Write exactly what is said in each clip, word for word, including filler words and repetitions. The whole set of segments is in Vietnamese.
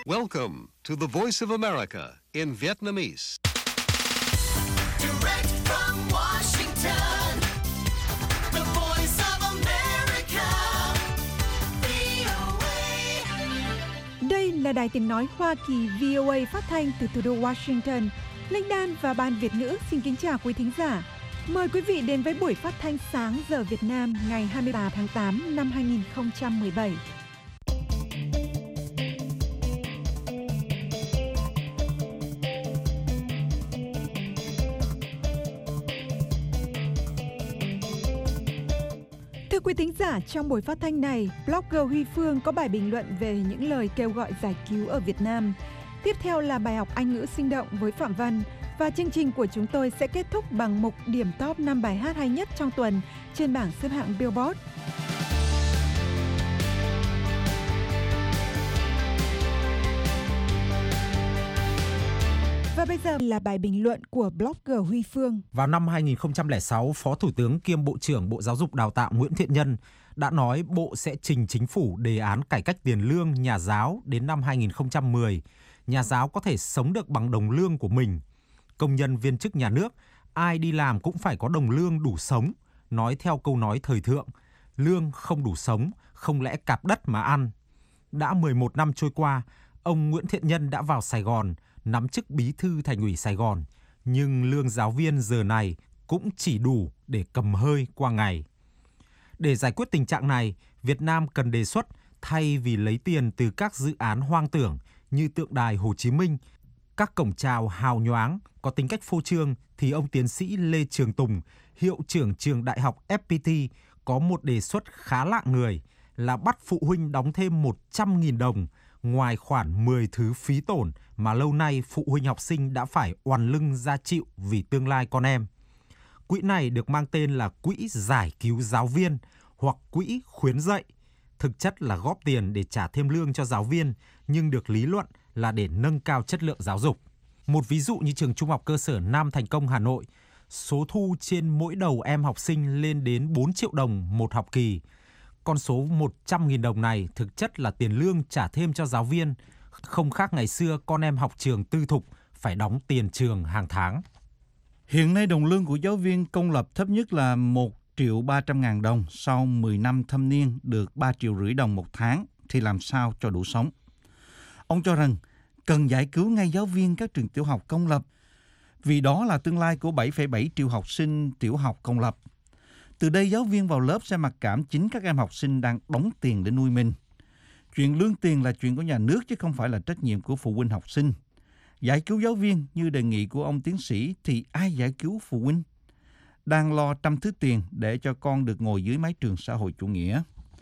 Welcome to the Voice of America in Vietnamese. Direct from Washington, the Voice of America, vê o a. Đây là đài tiếng nói Hoa Kỳ vê o a phát thanh từ thủ đô Washington. Linh Đan và Ban Việt ngữ xin kính chào quý thính giả. Mời quý vị đến với buổi phát thanh sáng giờ Việt Nam ngày hai mươi ba tháng tám năm hai nghìn không trăm mười bảy. Thưa quý thính giả, trong buổi phát thanh này, blogger Huy Phương có bài bình luận về những lời kêu gọi giải cứu ở Việt Nam. Tiếp theo là bài học Anh ngữ sinh động với Phạm Văn. Và chương trình của chúng tôi sẽ kết thúc bằng mục điểm top năm bài hát hay nhất trong tuần trên bảng xếp hạng Billboard. Và bây giờ là bài bình luận của blogger Huy Phương. Vào năm hai nghìn không trăm lẻ sáu, Phó Thủ tướng kiêm Bộ trưởng Bộ Giáo dục Đào tạo Nguyễn Thiện Nhân đã nói Bộ sẽ trình Chính phủ đề án cải cách tiền lương nhà giáo đến năm hai nghìn không trăm mười. Nhà giáo có thể sống được bằng đồng lương của mình. Công nhân viên chức nhà nước, ai đi làm cũng phải có đồng lương đủ sống. Nói theo câu nói thời thượng, lương không đủ sống, không lẽ cạp đất mà ăn. Đã mười một năm trôi qua, ông Nguyễn Thiện Nhân đã vào Sài Gòn, nắm chức bí thư Thành ủy Sài Gòn. Nhưng lương giáo viên giờ này cũng chỉ đủ để cầm hơi qua ngày. Để giải quyết tình trạng này, Việt Nam cần đề xuất thay vì lấy tiền từ các dự án hoang tưởng như tượng đài Hồ Chí Minh, các cổng chào hào nhoáng có tính cách phô trương, thì ông tiến sĩ Lê Trường Tùng, hiệu trưởng trường đại học ép pê tê, có một đề xuất khá lạ người là bắt phụ huynh đóng thêm một trăm nghìn đồng ngoài khoản mười thứ phí tổn mà lâu nay phụ huynh học sinh đã phải oằn lưng ra chịu vì tương lai con em. Quỹ này được mang tên là Quỹ Giải cứu Giáo viên hoặc Quỹ Khuyến dạy. Thực chất là góp tiền để trả thêm lương cho giáo viên, nhưng được lý luận là để nâng cao chất lượng giáo dục. Một ví dụ như trường Trung học cơ sở Nam Thành Công Hà Nội, số thu trên mỗi đầu em học sinh lên đến bốn triệu đồng một học kỳ. Con số một trăm nghìn đồng này thực chất là tiền lương trả thêm cho giáo viên, không khác ngày xưa con em học trường tư thục phải đóng tiền trường hàng tháng. Hiện nay đồng lương của giáo viên công lập thấp nhất là một triệu ba trăm ngàn đồng, sau mười năm thâm niên được ba triệu rưỡi đồng một tháng, thì làm sao cho đủ sống. Ông cho rằng cần giải cứu ngay giáo viên các trường tiểu học công lập, vì đó là tương lai của bảy phẩy bảy triệu học sinh tiểu học công lập. Từ đây giáo viên vào lớp sẽ mặc cảm chính các em học sinh đang đóng tiền để nuôi mình. Chuyện lương tiền là chuyện của nhà nước chứ không phải là trách nhiệm của phụ huynh học sinh. Giải cứu giáo viên như đề nghị của ông tiến sĩ thì ai giải cứu phụ huynh? Đang lo trăm thứ tiền để cho con được ngồi dưới mái trường xã hội chủ nghĩa.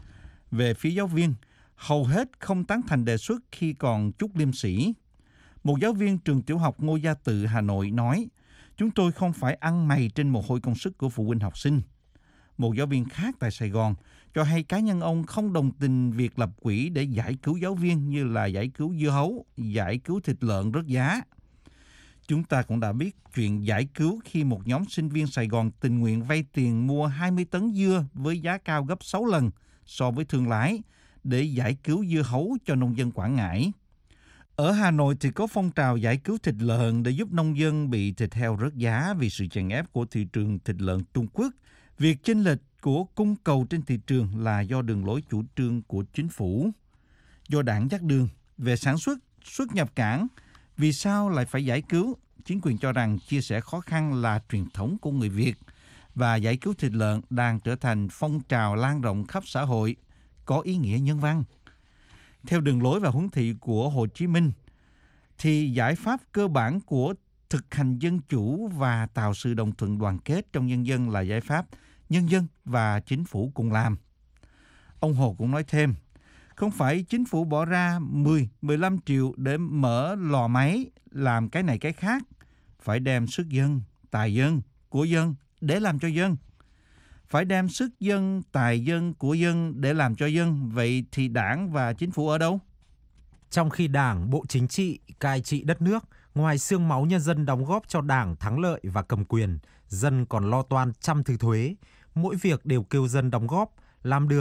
Về phía giáo viên, hầu hết không tán thành đề xuất khi còn chút liêm sĩ. Một giáo viên trường tiểu học Ngô Gia Tự, Hà Nội nói, chúng tôi không phải ăn mày trên mồ hôi công sức của phụ huynh học sinh. Một giáo viên khác tại Sài Gòn cho hay cá nhân ông không đồng tình việc lập quỹ để giải cứu giáo viên như là giải cứu dưa hấu, giải cứu thịt lợn rớt giá. Chúng ta cũng đã biết chuyện giải cứu khi một nhóm sinh viên Sài Gòn tình nguyện vay tiền mua hai mươi tấn dưa với giá cao gấp sáu lần so với thương lái để giải cứu dưa hấu cho nông dân Quảng Ngãi. Ở Hà Nội thì có phong trào giải cứu thịt lợn để giúp nông dân bị thịt heo rớt giá vì sự chèn ép của thị trường thịt lợn Trung Quốc. Việc chênh lệch của cung cầu trên thị trường là do đường lối chủ trương của chính phủ. Do đảng dắt đường về sản xuất, xuất nhập cảng, vì sao lại phải giải cứu? Chính quyền cho rằng chia sẻ khó khăn là truyền thống của người Việt và giải cứu thịt lợn đang trở thành phong trào lan rộng khắp xã hội, có ý nghĩa nhân văn. Theo đường lối và huấn thị của Hồ Chí Minh, thì giải pháp cơ bản của thực hành dân chủ và tạo sự đồng thuận đoàn kết trong nhân dân là giải pháp nhân dân và chính phủ cùng làm. Ông Hồ cũng nói thêm, không phải chính phủ bỏ ra mười, mười lăm triệu để mở lò máy làm cái này cái khác, phải đem sức dân, tài dân, của dân để làm cho dân. Phải đem sức dân, tài dân, của dân để làm cho dân, vậy thì đảng và chính phủ ở đâu? Trong khi Đảng, Bộ Chính trị cai trị đất nước, ngoài xương máu nhân dân đóng góp cho Đảng thắng lợi và cầm quyền, dân còn lo toan trăm thứ thuế. Mỗi việc đều kêu dân đóng góp, làm đường,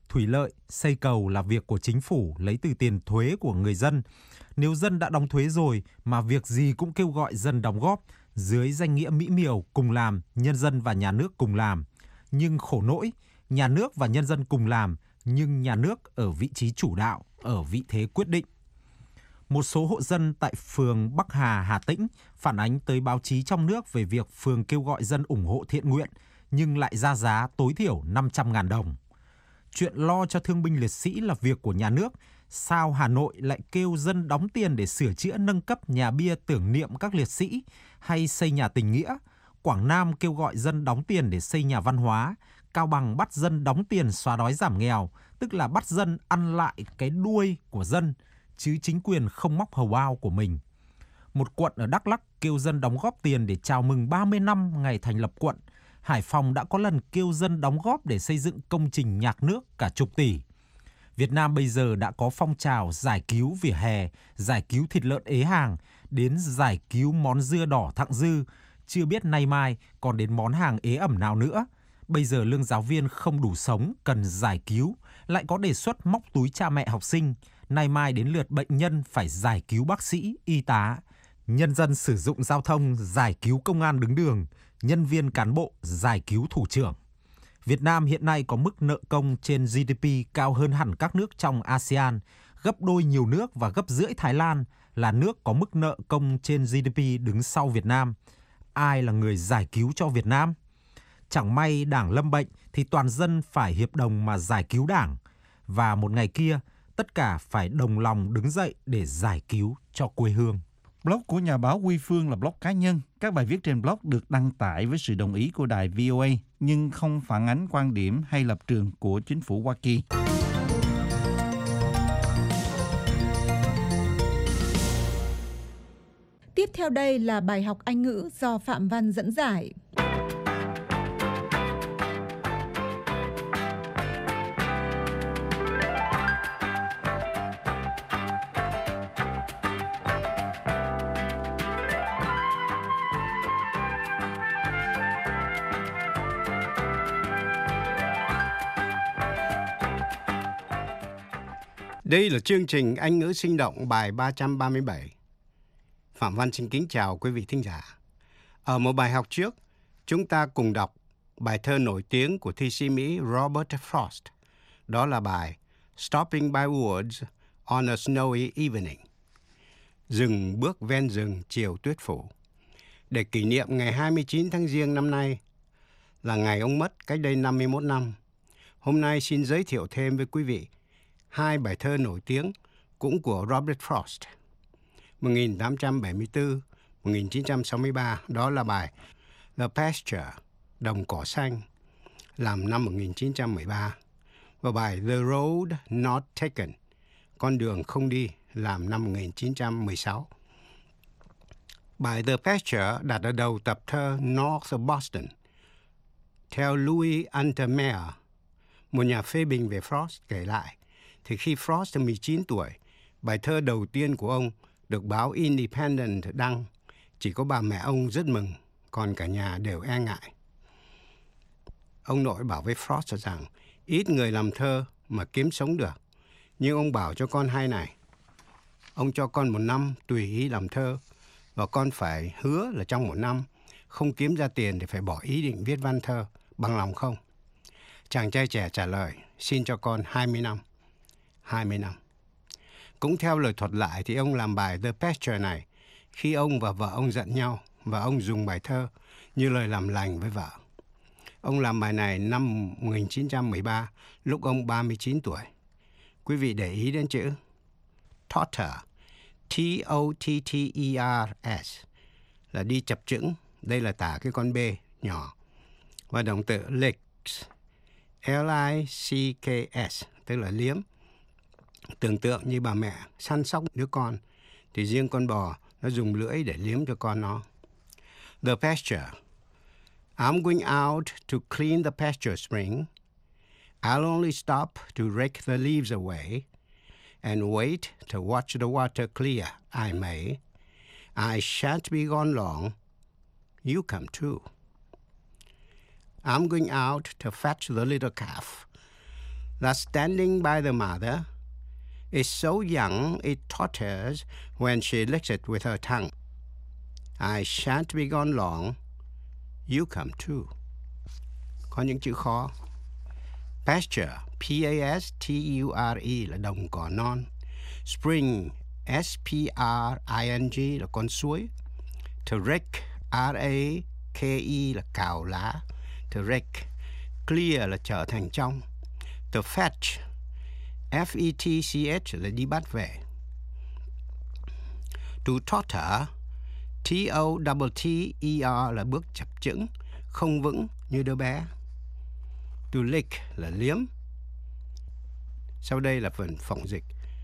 Thủy lợi, xây cầu là việc của chính phủ lấy từ tiền thuế của người dân. Nếu dân đã đóng thuế rồi mà việc gì cũng kêu gọi dân đóng góp dưới danh nghĩa mỹ miều cùng làm, nhân dân và nhà nước cùng làm. Nhưng khổ nỗi, nhà nước và nhân dân cùng làm, nhưng nhà nước ở vị trí chủ đạo, ở vị thế quyết định. Một số hộ dân tại phường Bắc Hà, Hà Tĩnh phản ánh tới báo chí trong nước về việc phường kêu gọi dân ủng hộ thiện nguyện nhưng lại ra giá tối thiểu năm trăm nghìn đồng. Chuyện lo cho thương binh liệt sĩ là việc của nhà nước, sao Hà Nội lại kêu dân đóng tiền để sửa chữa nâng cấp nhà bia tưởng niệm các liệt sĩ hay xây nhà tình nghĩa? Quảng Nam kêu gọi dân đóng tiền để xây nhà văn hóa, Cao Bằng bắt dân đóng tiền xóa đói giảm nghèo, tức là bắt dân ăn lại cái đuôi của dân, chứ chính quyền không móc hầu ao của mình. Một quận ở Đắk Lắk kêu dân đóng góp tiền để chào mừng ba mươi năm ngày thành lập quận. Hải Phòng đã có lần kêu dân đóng góp để xây dựng công trình nhạc nước cả chục tỷ. Việt Nam bây giờ đã có phong trào giải cứu vỉa hè, giải cứu thịt lợn ế hàng, đến giải cứu món dưa đỏ thặng dư, chưa biết nay mai còn đến món hàng ế ẩm nào nữa. Bây giờ lương giáo viên không đủ sống, cần giải cứu, lại có đề xuất móc túi cha mẹ học sinh. Nay mai đến lượt bệnh nhân phải giải cứu bác sĩ, y tá. Nhân dân sử dụng giao thông giải cứu công an đứng đường, nhân viên cán bộ giải cứu thủ trưởng. Việt Nam hiện nay có mức nợ công trên giê đê pê cao hơn hẳn các nước trong a sê an, gấp đôi nhiều nước và gấp rưỡi Thái Lan, là nước có mức nợ công trên giê đê pê đứng sau Việt Nam. Ai là người giải cứu cho Việt Nam? Chẳng may đảng lâm bệnh thì toàn dân phải hiệp đồng mà giải cứu đảng. Và một ngày kia, tất cả phải đồng lòng đứng dậy để giải cứu cho quê hương. Blog của nhà báo Huy Phương là blog cá nhân. Các bài viết trên blog được đăng tải với sự đồng ý của đài vê o a, nhưng không phản ánh quan điểm hay lập trường của chính phủ Hoa Kỳ. Tiếp theo đây là bài học Anh ngữ do Phạm Văn dẫn giải. Đây là chương trình Anh ngữ sinh động bài ba trăm ba mươi bảy. Phạm Văn xin kính chào quý vị thính giả. Ở một bài học trước, chúng ta cùng đọc bài thơ nổi tiếng của thi sĩ Mỹ Robert Frost. Đó là bài Stopping by Woods on a Snowy Evening. Dừng bước ven rừng chiều tuyết phủ. Để kỷ niệm ngày hai mươi chín tháng Giêng năm nay, là ngày ông mất cách đây năm mươi mốt năm. Hôm nay xin giới thiệu thêm với quý vị hai bài thơ nổi tiếng cũng của Robert Frost. một nghìn tám trăm bảy mươi tư đến một nghìn chín trăm sáu mươi ba, đó là bài The Pasture, Đồng Cỏ Xanh, làm năm một nghìn chín trăm mười ba. Và bài The Road Not Taken, Con Đường Không Đi, làm năm một nghìn chín trăm mười sáu. Bài The Pasture đặt ở đầu tập thơ North of Boston. Theo Louis Untermeyer, một nhà phê bình về Frost, kể lại, thì khi Frost mười chín tuổi, bài thơ đầu tiên của ông được báo Independent đăng. Chỉ có bà mẹ ông rất mừng, còn cả nhà đều e ngại. Ông nội bảo với Frost rằng ít người làm thơ mà kiếm sống được. Nhưng ông bảo cho con hay này, ông cho con một năm tùy ý làm thơ, và con phải hứa là trong một năm không kiếm ra tiền để phải bỏ ý định viết văn thơ, bằng lòng không? Chàng trai trẻ trả lời, xin cho con hai mươi năm. hai mươi năm. Cũng theo lời thuật lại thì ông làm bài The Pasture này khi ông và vợ ông giận nhau, và ông dùng bài thơ như lời làm lành với vợ. Ông làm bài này năm một nghìn chín trăm mười ba, lúc ông ba mươi chín tuổi. Quý vị để ý đến chữ totter, T O T T E R S, là đi chập chững. Đây là tả cái con B nhỏ. Và động từ licks, L I C K S, tức là liếm. Tưởng tượng như bà mẹ săn sóc đứa con, thì riêng con bò nó dùng lưỡi để liếm cho con nó. The pasture. I'm going out to clean the pasture spring. I'll only stop to rake the leaves away and wait to watch the water clear, I may. I shan't be gone long. You come too. I'm going out to fetch the little calf. that standing by the mother is so young it totters when she licks it with her tongue. I shan't be gone long. You come too. Có những chữ khó. Pasture, P A S T U R E là đồng cỏ non. Spring, S P R I N G là con suối. To rake, R A K E là cào lá. To rake. Clear là trở thành trong. To fetch, F E T C H là đi bắt về. To totter, T O T T E R là bước chập chững, không vững như đứa bé. To lick là liếm. Sau đây là phần phỏng dịch.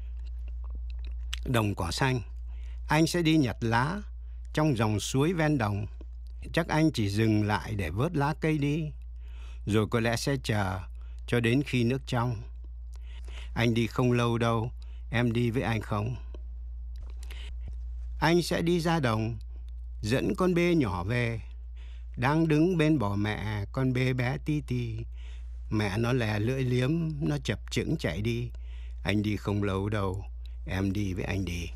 Đồng cỏ xanh. Anh sẽ đi nhặt lá trong dòng suối ven đồng. Chắc anh chỉ dừng lại để vớt lá cây đi. Rồi có lẽ sẽ chờ cho đến khi nước trong. Anh đi không lâu đâu, em đi với anh không? Anh sẽ đi ra đồng, dẫn con bê nhỏ về. Đang đứng bên bò mẹ, con bê bé tí tí. Mẹ nó lè lưỡi liếm, nó chập chững chạy đi. Anh đi không lâu đâu, em đi với anh đi.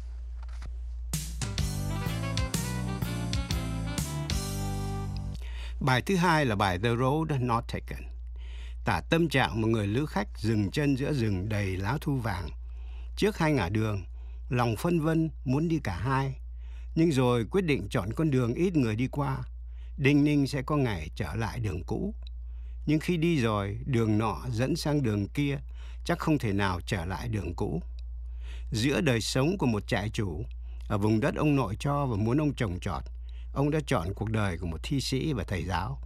Bài thứ hai là bài The Road Not Taken. Tả tâm trạng một người lữ khách dừng chân giữa rừng đầy lá thu vàng. Trước hai ngả đường, lòng phân vân muốn đi cả hai. Nhưng rồi quyết định chọn con đường ít người đi qua. Đinh ninh sẽ có ngày trở lại đường cũ. Nhưng khi đi rồi, đường nọ dẫn sang đường kia, chắc không thể nào trở lại đường cũ. Giữa đời sống của một trại chủ, ở vùng đất ông nội cho và muốn ông trồng trọt, ông đã chọn cuộc đời của một thi sĩ và thầy giáo.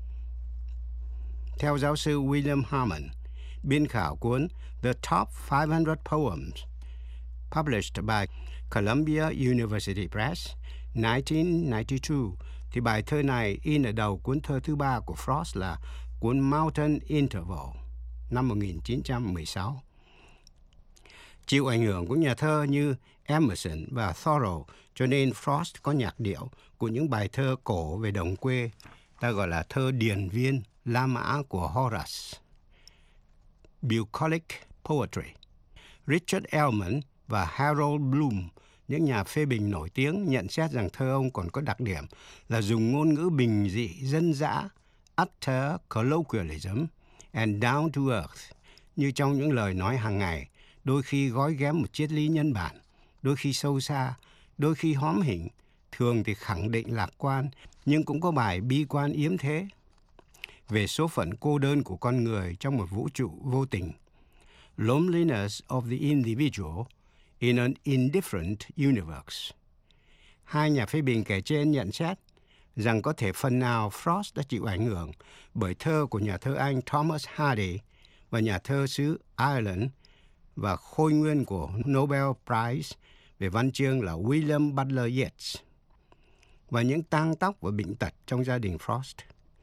Theo giáo sư William Harmon, biên khảo cuốn The Top five hundred Poems, published by Columbia University Press, nineteen ninety-two, thì bài thơ này in ở đầu cuốn thơ thứ ba của Frost là cuốn Mountain Interval, năm một nghìn chín trăm mười sáu. Chịu ảnh hưởng của nhà thơ như Emerson và Thoreau, cho nên Frost có nhạc điệu của những bài thơ cổ về đồng quê, ta gọi là thơ điền viên, La Mã của Horace. Bucolic Poetry. Richard Ellman và Harold Bloom, những nhà phê bình nổi tiếng, nhận xét rằng thơ ông còn có đặc điểm là dùng ngôn ngữ bình dị, dân dã, utter colloquialism and down to earth, như trong những lời nói hàng ngày, đôi khi gói ghém một triết lý nhân bản, đôi khi sâu xa, đôi khi hóm hỉnh, thường thì khẳng định lạc quan, nhưng cũng có bài bi quan yếm thế, về số phận cô đơn của con người trong một vũ trụ vô tình. Loneliness of the individual in an indifferent universe. Hai nhà phê bình kể trên nhận xét rằng có thể phần nào Frost đã chịu ảnh hưởng bởi thơ của nhà thơ Anh Thomas Hardy và nhà thơ xứ Ireland và khôi nguyên của Nobel Prize về văn chương là William Butler Yeats, và những tang tóc và bệnh tật trong gia đình Frost.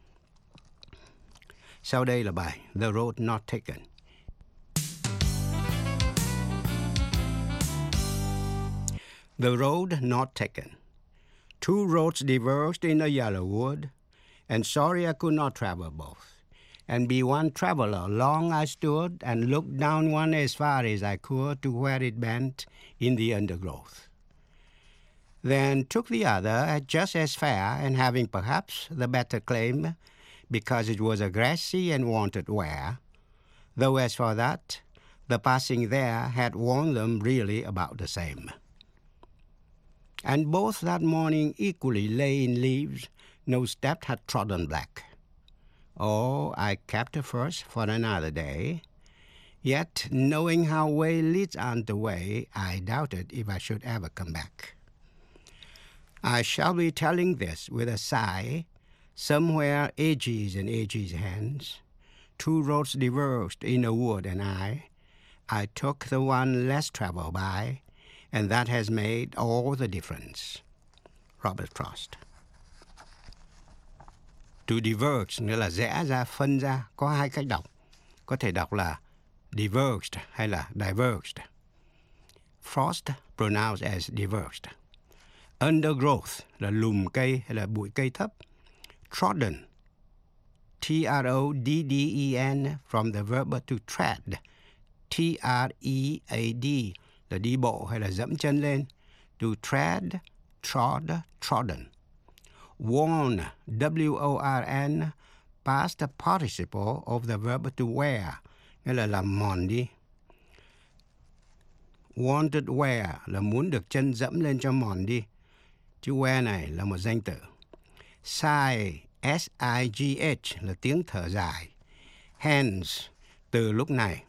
Sau đây là bài The Road Not Taken. The Road Not Taken. Two roads diverged in a yellow wood, and sorry I could not travel both. And be one traveler, long I stood and looked down one as far as I could to where it bent in the undergrowth. Then took the other just as fair, and having perhaps the better claim, because it was a grassy and wanted wear, though as for that, the passing there had worn them really about the same. And both that morning equally lay in leaves, no step had trodden black. Oh, I kept the first for another day, yet knowing how way leads on the way, I doubted if I should ever come back. I shall be telling this with a sigh, somewhere ages and ages hence, two roads diverged in a wood, and I, I took the one less traveled by, and that has made all the difference. Robert Frost. To diverge nghĩa là rẽ ra, phân ra, có hai cách đọc. Có thể đọc là diverged hay là diverged. Frost pronounced as diverged. Undergrowth là lùm cây hay là bụi cây thấp. Trodden T R O D D E N from the verb to tread. T R E A D là đi bộ hay là dẫm chân lên. To tread, trod, trodden. Worn, W O R N, past participle of the verb to wear, nghĩa là làm mòn đi. Wanted wear là muốn được chân dẫm lên cho mòn đi. Chữ wear này là một danh từ. Sigh, S I G H là tiếng thở dài. Hence, từ lúc này.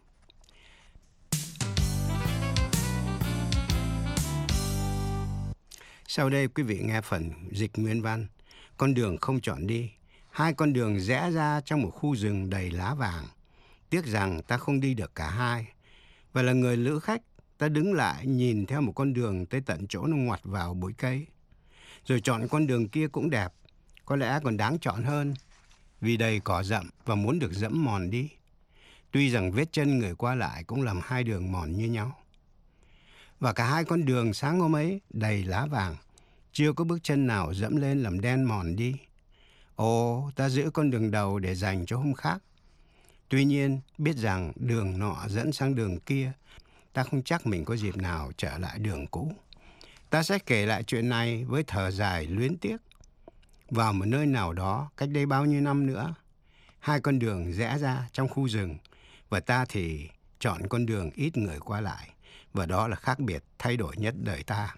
Sau đây quý vị nghe phần dịch nguyên văn. Con đường không chọn đi. Hai con đường rẽ ra trong một khu rừng đầy lá vàng. Tiếc rằng ta không đi được cả hai. Và là người lữ khách, ta đứng lại nhìn theo một con đường tới tận chỗ nó ngoặt vào bụi cây. Rồi chọn con đường kia cũng đẹp, có lẽ còn đáng chọn hơn, vì đầy cỏ rậm và muốn được dẫm mòn đi. Tuy rằng vết chân người qua lại cũng làm hai đường mòn như nhau. Và cả hai con đường sáng hôm ấy đầy lá vàng, chưa có bước chân nào dẫm lên làm đen mòn đi. Ồ, ta giữ con đường đầu để dành cho hôm khác. Tuy nhiên, biết rằng đường nọ dẫn sang đường kia, ta không chắc mình có dịp nào trở lại đường cũ. Ta sẽ kể lại chuyện này với thở dài luyến tiếc. Vào một nơi nào đó, cách đây bao nhiêu năm nữa, hai con đường rẽ ra trong khu rừng, và ta thì chọn con đường ít người qua lại, và đó là khác biệt thay đổi nhất đời ta.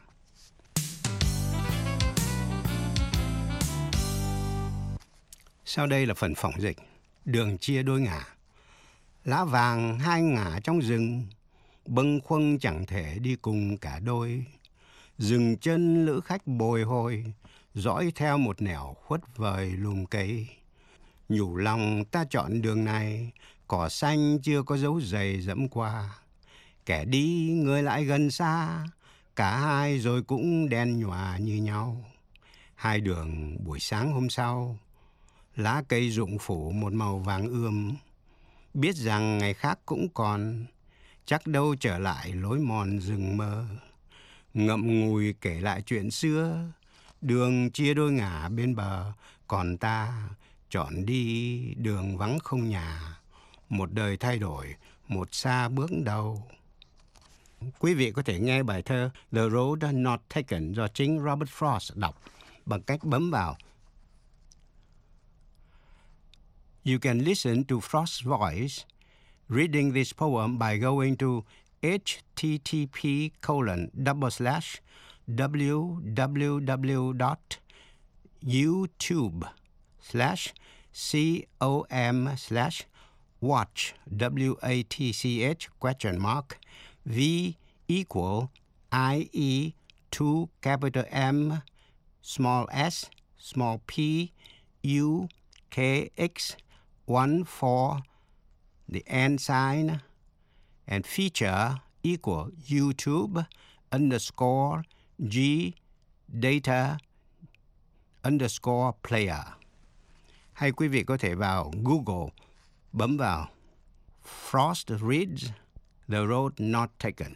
Sau đây là phần phỏng dịch. Đường chia đôi ngả. Lá vàng hai ngả trong rừng, bâng khuâng chẳng thể đi cùng cả đôi. Dừng chân lữ khách bồi hồi, dõi theo một nẻo khuất vời lùm cây. Nhủ lòng ta chọn đường này, cỏ xanh chưa có dấu giày dẫm qua. Kẻ đi người lại gần xa, cả hai rồi cũng đen nhòa như nhau. Hai đường buổi sáng hôm sau, lá cây rụng phủ một màu vàng ươm. Biết rằng ngày khác cũng còn, chắc đâu trở lại lối mòn rừng mơ. Ngậm ngùi kể lại chuyện xưa, đường chia đôi ngả bên bờ, còn ta chọn đi đường vắng không nhà. Một đời thay đổi, một xa bước đầu. Quý vị có thể nghe bài thơ The Road Not Taken do chính Robert Frost đọc bằng cách bấm vào. You can listen to Frost's voice reading this poem by going to http colon double slash www dot youtube slash com slash watch w a t c h question mark v equal I e two capital M small s small p u k x one four the and sign and feature equal YouTube underscore G data underscore player. Hay quý vị có thể vào Google, bấm vào Frost reads The Road Not Taken.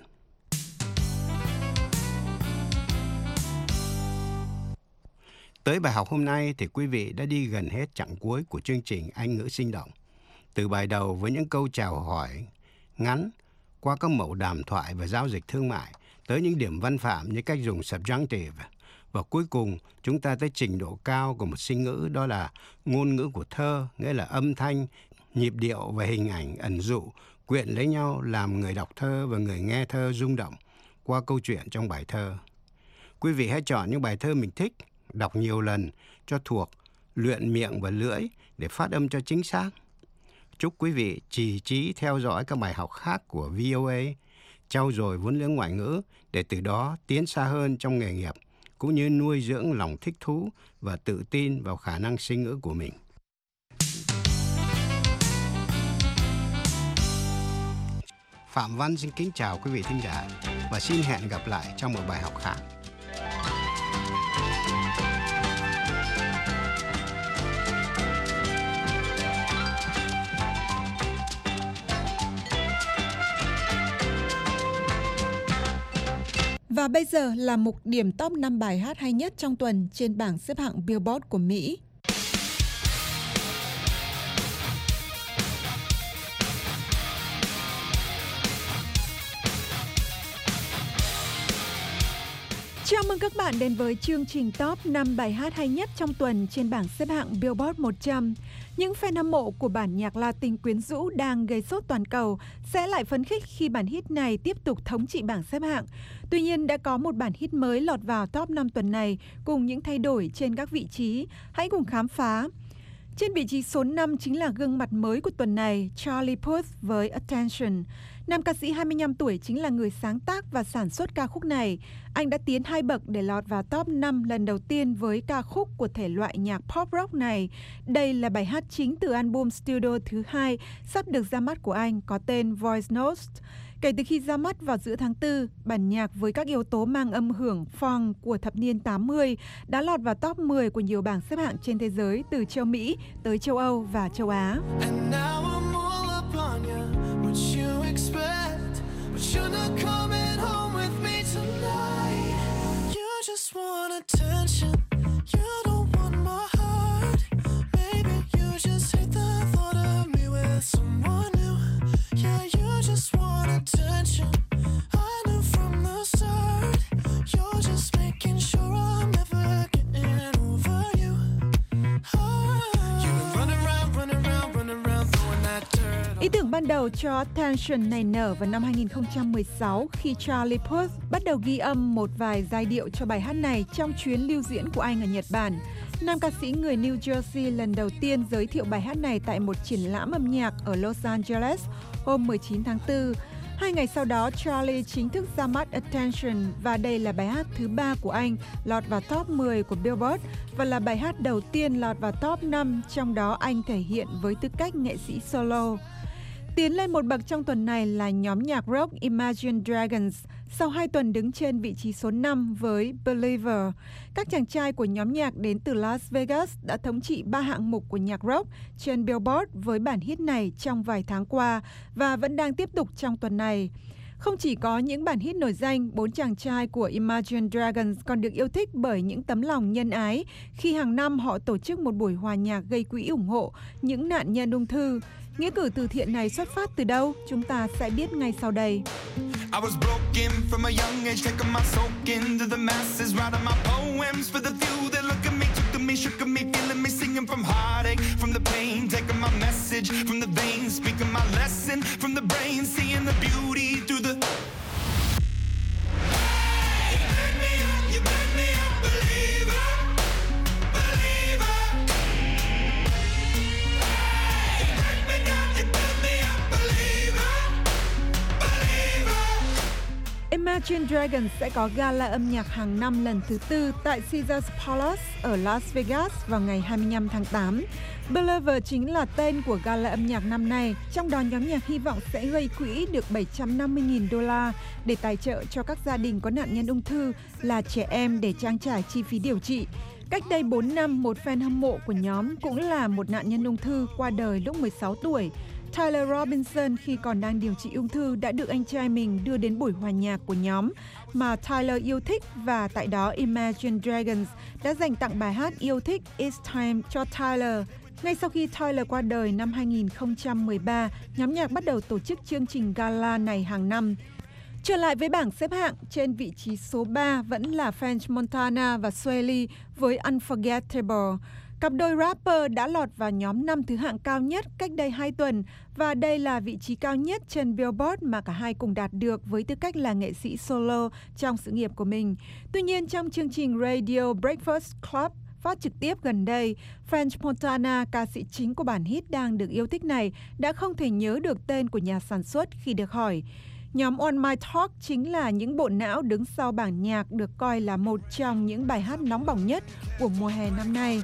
Tới bài học hôm nay thì quý vị đã đi gần hết chặng cuối của chương trình Anh ngữ sinh động. Từ bài đầu với những câu chào hỏi ngắn, qua các mẫu đàm thoại và giao dịch thương mại, tới những điểm văn phạm như cách dùng subjunctive. Và cuối cùng, chúng ta tới trình độ cao của một sinh ngữ, đó là ngôn ngữ của thơ, nghĩa là âm thanh, nhịp điệu và hình ảnh ẩn dụ, quyện lấy nhau làm người đọc thơ và người nghe thơ rung động qua câu chuyện trong bài thơ. Quý vị hãy chọn những bài thơ mình thích, đọc nhiều lần cho thuộc, luyện miệng và lưỡi để phát âm cho chính xác. Chúc quý vị trì trí theo dõi các bài học khác của vê o a, trau dồi vốn liếng ngoại ngữ để từ đó tiến xa hơn trong nghề nghiệp, cũng như nuôi dưỡng lòng thích thú và tự tin vào khả năng sinh ngữ của mình. Phạm Văn xin kính chào quý vị thính giả và xin hẹn gặp lại trong một bài học khác. Và bây giờ là mục điểm top năm bài hát hay nhất trong tuần trên bảng xếp hạng Billboard của Mỹ. Chào mừng các bạn đến với chương trình top năm bài hát hay nhất trong tuần trên bảng xếp hạng Billboard một trăm. Những fan hâm mộ của bản nhạc Latin quyến rũ đang gây sốt toàn cầu sẽ lại phấn khích khi bản hit này tiếp tục thống trị bảng xếp hạng. Tuy nhiên, đã có một bản hit mới lọt vào top năm tuần này cùng những thay đổi trên các vị trí. Hãy cùng khám phá. Trên vị trí số năm chính là gương mặt mới của tuần này, Charlie Puth với Attention. Nam ca sĩ hai mươi lăm tuổi chính là người sáng tác và sản xuất ca khúc này. Anh đã tiến hai bậc để lọt vào top năm lần đầu tiên với ca khúc của thể loại nhạc pop rock này. Đây là bài hát chính từ album studio thứ hai sắp được ra mắt của anh có tên Voice Notes. Kể từ khi ra mắt vào giữa tháng tư, bản nhạc với các yếu tố mang âm hưởng funk của thập niên tám mươi đã lọt vào top mười của nhiều bảng xếp hạng trên thế giới từ châu Mỹ tới châu Âu và châu Á. Ý tưởng ban đầu cho Attention này nở vào năm hai nghìn không trăm mười sáu khi Charlie Puth bắt đầu ghi âm một vài giai điệu cho bài hát này trong chuyến lưu diễn của anh ở Nhật Bản. Nam ca sĩ người New Jersey lần đầu tiên giới thiệu bài hát này tại một triển lãm âm nhạc ở Los Angeles hôm mười chín tháng tư. Hai ngày sau đó, Charlie chính thức ra mắt Attention và đây là bài hát thứ ba của anh lọt vào top mười của Billboard và là bài hát đầu tiên lọt vào top năm, trong đó anh thể hiện với tư cách nghệ sĩ solo. Tiến lên một bậc trong tuần này là nhóm nhạc rock Imagine Dragons, sau hai tuần đứng trên vị trí số năm với Believer. Các chàng trai của nhóm nhạc đến từ Las Vegas đã thống trị ba hạng mục của nhạc rock trên Billboard với bản hit này trong vài tháng qua và vẫn đang tiếp tục trong tuần này. Không chỉ có những bản hit nổi danh, bốn chàng trai của Imagine Dragons còn được yêu thích bởi những tấm lòng nhân ái khi hàng năm họ tổ chức một buổi hòa nhạc gây quỹ ủng hộ những nạn nhân ung thư. Nghĩa cử từ thiện này xuất phát từ đâu? Chúng ta sẽ biết ngay sau đây. I was broken from a young age, taking my soak into the masses, writing my poems for the few that look at me, took at me, shook at me, feeling me, singing from heartache, from the pain, taking my message from the veins, speaking my lesson from the brain, seeing the beauty through the. Hey, you burn me up, you burn me up, believer, believer. Hey, you burn me down, you burn me up, believer, believer. Imagine Dragons sẽ có gala âm nhạc hàng năm lần thứ tư tại Caesars Palace ở Las Vegas vào ngày hai mươi lăm tháng tám. Believer chính là tên của gala âm nhạc năm nay, trong đó nhóm nhạc hy vọng sẽ gây quỹ được bảy trăm năm mươi nghìn đô la để tài trợ cho các gia đình có nạn nhân ung thư là trẻ em để trang trải chi phí điều trị. Cách đây bốn năm, một fan hâm mộ của nhóm cũng là một nạn nhân ung thư qua đời lúc mười sáu tuổi. Tyler Robinson khi còn đang điều trị ung thư đã được anh trai mình đưa đến buổi hòa nhạc của nhóm mà Tyler yêu thích và tại đó Imagine Dragons đã dành tặng bài hát yêu thích It's Time cho Tyler. Ngay sau khi Tyler qua đời năm hai nghìn không trăm mười ba, nhóm nhạc bắt đầu tổ chức chương trình gala này hàng năm. Trở lại với bảng xếp hạng, trên vị trí số ba vẫn là French Montana và Swae Lee với Unforgettable. Cặp đôi rapper đã lọt vào nhóm năm thứ hạng cao nhất cách đây hai tuần và đây là vị trí cao nhất trên Billboard mà cả hai cùng đạt được với tư cách là nghệ sĩ solo trong sự nghiệp của mình. Tuy nhiên, trong chương trình Radio Breakfast Club phát trực tiếp gần đây, French Montana, ca sĩ chính của bản hit đang được yêu thích này, đã không thể nhớ được tên của nhà sản xuất khi được hỏi. Nhóm On My Talk chính là những bộ não đứng sau bản nhạc được coi là một trong những bài hát nóng bỏng nhất của mùa hè năm nay.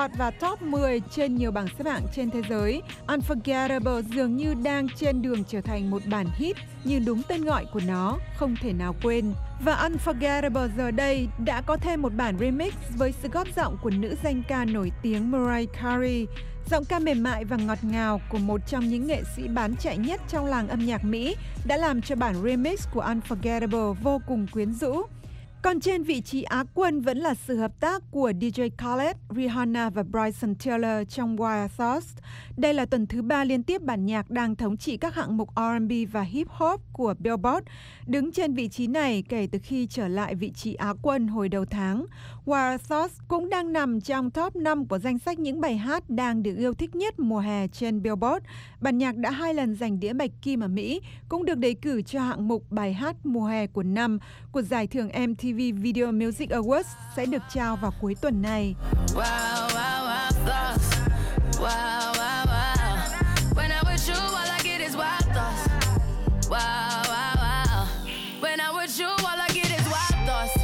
lọt vào top mười trên nhiều bảng xếp hạng trên thế giới. Unforgettable dường như đang trên đường trở thành một bản hit như đúng tên gọi của nó, không thể nào quên. Và Unforgettable giờ đây đã có thêm một bản remix với sự góp giọng của nữ danh ca nổi tiếng Mariah Carey. Giọng ca mềm mại và ngọt ngào của một trong những nghệ sĩ bán chạy nhất trong làng âm nhạc Mỹ đã làm cho bản remix của Unforgettable vô cùng quyến rũ. Còn trên vị trí Á quân vẫn là sự hợp tác của đi jay Khaled, Rihanna và Bryson Tiller trong Wild Thoughts. Đây là tuần thứ ba liên tiếp bản nhạc đang thống trị các hạng mục R and B và hip hop của Billboard, đứng trên vị trí này kể từ khi trở lại vị trí Á quân hồi đầu tháng. Wild Thoughts cũng đang nằm trong top năm của danh sách những bài hát đang được yêu thích nhất mùa hè trên Billboard. Bản nhạc đã hai lần giành đĩa bạch kim ở Mỹ, cũng được đề cử cho hạng mục bài hát mùa hè của năm của giải thưởng em tê vê Video Music Awards sẽ được trao vào cuối tuần này. Wow, wow, wow, thoughts. Wow, wow, wow. When I'm with you, all I get is wild thoughts. Wow, wow, wow. When I'm with you, all I get is wild thoughts.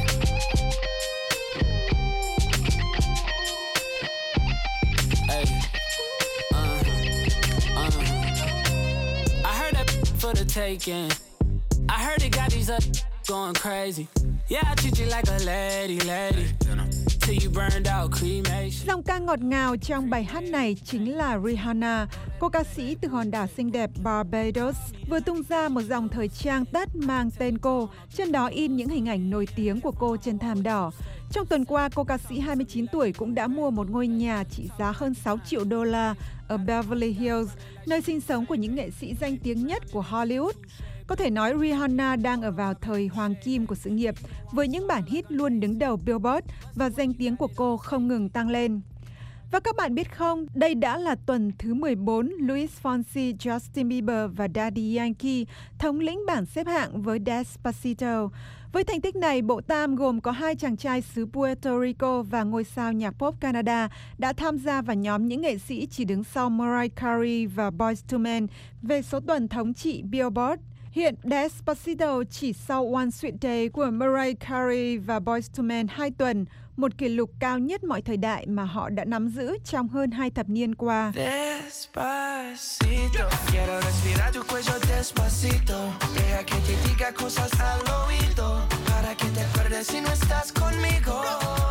Hey, uh, uh. I heard that for the taking. I heard it got these up going crazy. Yeah, I treat you like a lady, lady. Till you burned out cremation. Giọng ca ngọt ngào trong bài hát này chính là Rihanna. Cô ca sĩ từ hòn đảo xinh đẹp Barbados vừa tung ra một dòng thời trang tất mang tên cô, trên đó in những hình ảnh nổi tiếng của cô trên thảm đỏ. Trong tuần qua, cô ca sĩ hai mươi chín tuổi cũng đã mua một ngôi nhà trị giá hơn sáu triệu đô la ở Beverly Hills, nơi sinh sống của những nghệ sĩ danh tiếng nhất của Hollywood. Có thể nói Rihanna đang ở vào thời hoàng kim của sự nghiệp, với những bản hit luôn đứng đầu Billboard và danh tiếng của cô không ngừng tăng lên. Và các bạn biết không, đây đã là tuần thứ mười bốn Luis Fonsi, Justin Bieber và Daddy Yankee thống lĩnh bảng xếp hạng với Despacito. Với thành tích này, bộ tam gồm có hai chàng trai xứ Puerto Rico và ngôi sao nhạc pop Canada đã tham gia vào nhóm những nghệ sĩ chỉ đứng sau Mariah Carey và Boyz two Men về số tuần thống trị Billboard. Hiện Despacito chỉ sau One Sweet Day của Mariah Carey và Boyz two Men hai tuần, một kỷ lục cao nhất mọi thời đại mà họ đã nắm giữ trong hơn hai thập niên qua. Despacito, quiero respirar tu cuello despacito, deja que te diga cosas al oído, para que te acuerdes si no estás conmigo.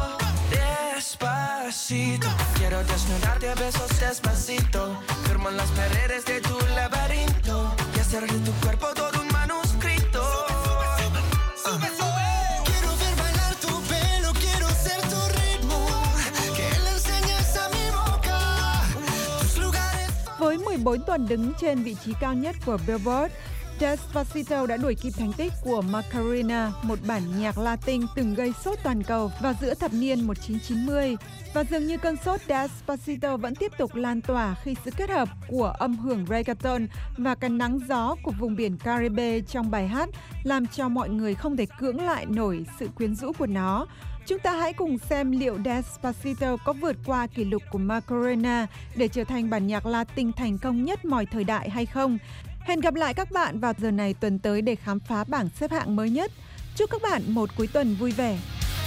Despacito, quiero desnudarte a besos despacito, firmo en las paredes de tu laberinto y hacer de tu cuerpo todo un manuscrito. Sube, sube. Quiero ver bailar tu pelo, quiero ser tu ritmo, que le enseñes a mi boca tus lugares. Với mười bốn tuần đứng trên vị trí cao nhất của Billboard, Despacito đã đuổi kịp thành tích của Macarena, một bản nhạc Latin từng gây sốt toàn cầu vào giữa thập niên một nghìn chín trăm chín mươi. Và dường như cơn sốt Despacito vẫn tiếp tục lan tỏa khi sự kết hợp của âm hưởng reggaeton và cái nắng gió của vùng biển Caribe trong bài hát làm cho mọi người không thể cưỡng lại nổi sự quyến rũ của nó. Chúng ta hãy cùng xem liệu Despacito có vượt qua kỷ lục của Macarena để trở thành bản nhạc Latin thành công nhất mọi thời đại hay không. Hẹn gặp lại các bạn vào giờ này tuần tới để khám phá bảng xếp hạng mới nhất. Chúc các bạn một cuối tuần vui vẻ.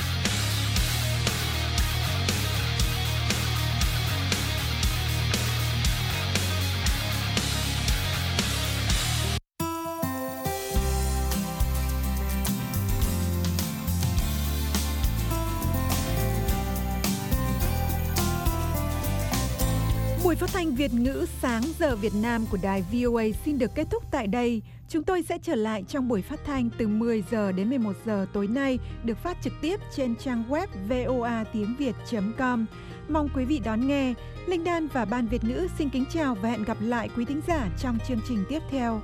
Buổi phát thanh Việt ngữ sáng giờ Việt Nam của đài vê o a xin được kết thúc tại đây. Chúng tôi sẽ trở lại trong buổi phát thanh từ mười giờ đến mười một giờ tối nay, được phát trực tiếp trên trang web voa tiếng việt chấm com. Mong quý vị đón nghe. Linh Đan và Ban Việt ngữ xin kính chào và hẹn gặp lại quý thính giả trong chương trình tiếp theo.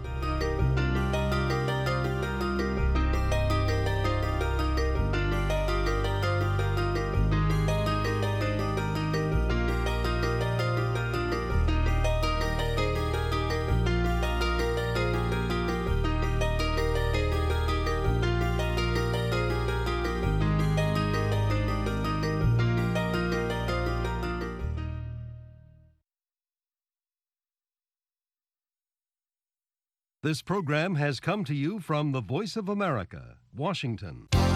This program has come to you from the Voice of America, Washington.